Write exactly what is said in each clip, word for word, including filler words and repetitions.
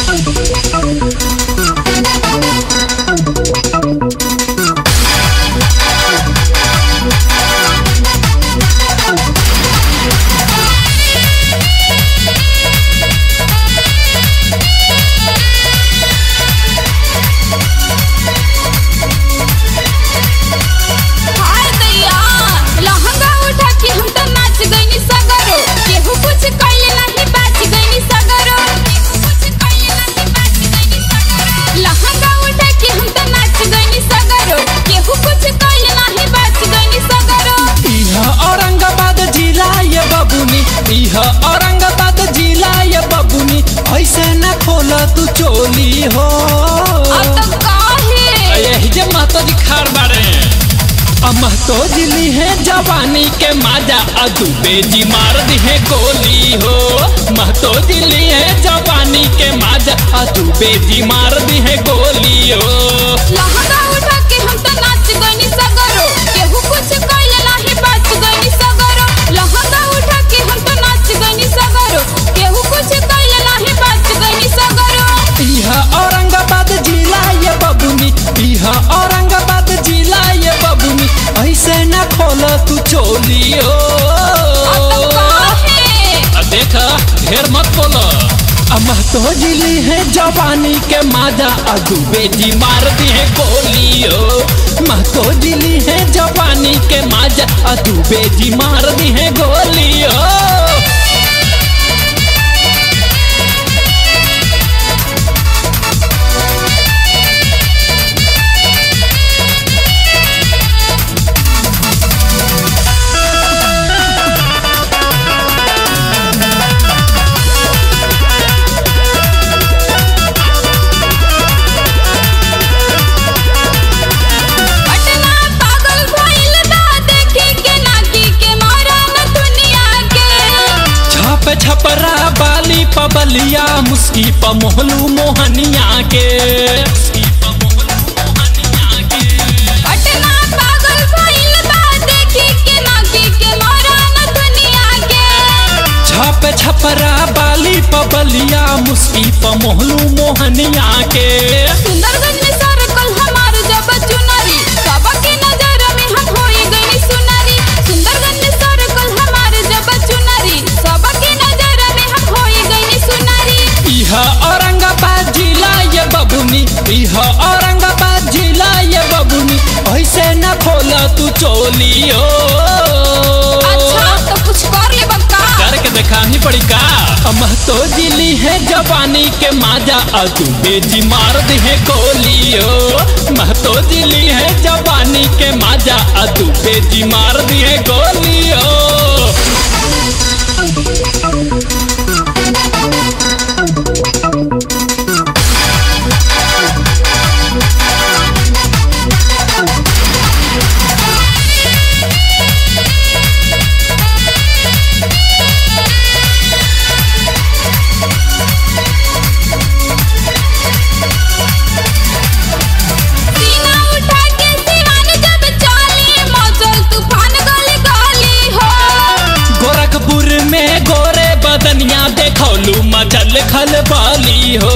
औरंगाबाद जिला ये बबुनी ऐसे न खोल तू चोली हो। यही जे महतो जी खार बारे महतो जिली है जवानी के माजा अदुबे जी मार दी है गोली हो। महतो जिली है जवानी के माजा अदुबे जी मार दी है गोली हो। लहंगा उठा के हम तो नाच गनी सगरो केहू कुछ कइले नाही बात गनी सगरो। लहंगा उठा के हम तो नाच गनी सगरो केहू कुछ कइले नाही बात गनी सगरो। यह औरंगाबाद जिला ये बबुनी यह औरंगाबाद जिला ये बबुनी ऐसे न खोल तू चोली हो। देख ढेर मत बोलो महतो जिली है जवानी के माजा अदुबे जी मार दी है गोली हो। महतो जिली है जवानी के माजा अदुबे जी मार दी है गोली हो। छपरा बाली पबलिया मुस्की प मोहलू मोहनिया के पटना पागल भइल बा देखी के नाकी के मारा न दुनिया के। छप छपरा बाली पबलिया मुस्की प मोहलू मोहनिया के। सुंदरगंज में सरकल हमार जब चुनरी सबके नजर में हम होई गई सुनरी। सुंदरगंज में सरकल हमार जब चुनरी सबके नजर में हम होई गई सुनरी। यह औरंगाबाद जिला ये बबुनी यह औरंगाबाद जिला ये बबुनी ऐसे न खोला तू चोली हो। अच्छा तो कुछ कर ले बक्का करके दिखानी पड़ी का। महतो जिली है जवानी के माजा अदुबे जी मार दी है गोली हो। महतो जिली है जवानी के माजा अदुबे जी मार दी है गोली हो। में गोरे बदनिया देखौलू मचल खल बाली हो।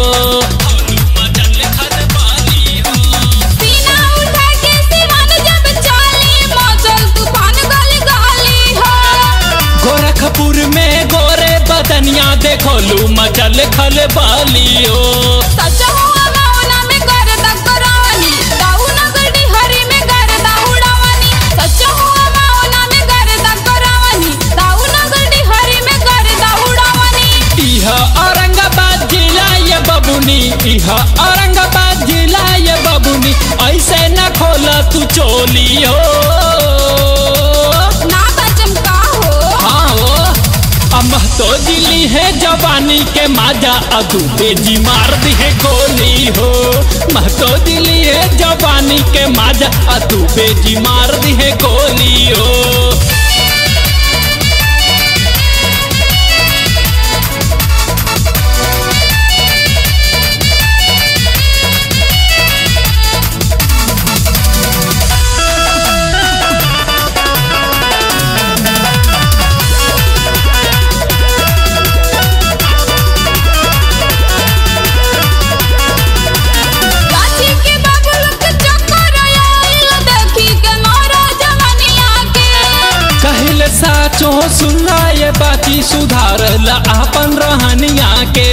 सीना उठा के सिवान जब चाली मचल तूफान गली गली हो। गोरखपुर में गोरे बदनिया देखौलू मचल खल बाली हो। सच हुआ मौना में गर्दा करावनी दाऊ नगरी हरी में गर्दा उड़ावनी। सच हुआ मौना में गर्दा करावनी दाऊ नगरी हरी में गर्दा उड़ावनी। यह औरंगाबाद जिला ये बबुनी यह औरंगाबाद जिला ये बबुनी ऐसे न खोला तू चोली हो। ना बचम का हो। हाँ हो महतो जिली है जवानी के माजा अदुबे जी मार दी है गोली हो। महतो जिली है जवानी के माजा अदुबे जी मार दी है गोली हो। बाची सुधारल अपन रहनिया के।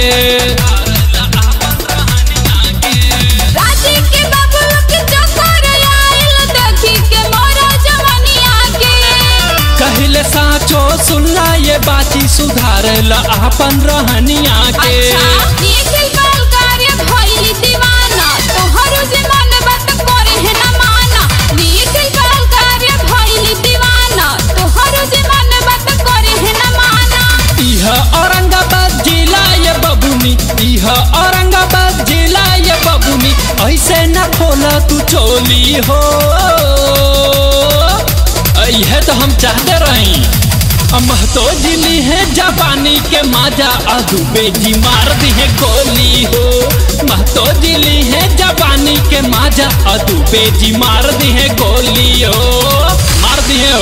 राजी के बाबू के चक्कर आइल देखी के मोरा जवानिया के। कहले साचो सुनला ये बाची सुधारल अपन रहनिया के। अच्छा निखिल बाल कार्य भइली दीवाना तोहरो जे मन बात करे है ना माना। निखिल बाल कार्य भइली दीवाना तोहरो जे मन बात करे है ना माना। इह औरंगाबाद जिला ये बबुनी, इह औरंगाबाद जिला ये बबुनी, ऐसे न खोला तू चोली हो। यह तो हम चाहते रही। महतो जिली है जवानी के माजा अदुबे जी मार दी है गोली हो। महतो जिली है जवानी के माजा अदुबे जी मार दी है गोली हो, मार दी है।